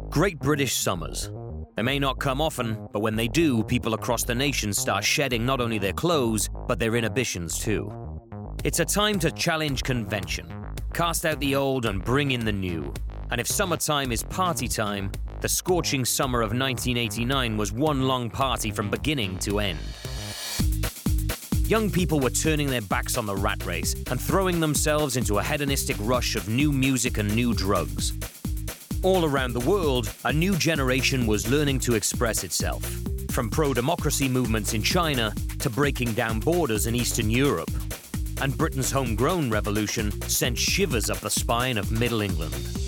Great British summers. They may not come often, but when they do, people across the nation start shedding not only their clothes, but their inhibitions too. It's a time to challenge convention, cast out the old and bring in the new. And if summertime is party time, the scorching summer of 1989 was one long party from beginning to end. Young people were turning their backs on the rat race and throwing themselves into a hedonistic rush of new music and new drugs. All around the world, a new generation was learning to express itself, from pro-democracy movements in China to breaking down borders in Eastern Europe. And Britain's homegrown revolution sent shivers up the spine of Middle England.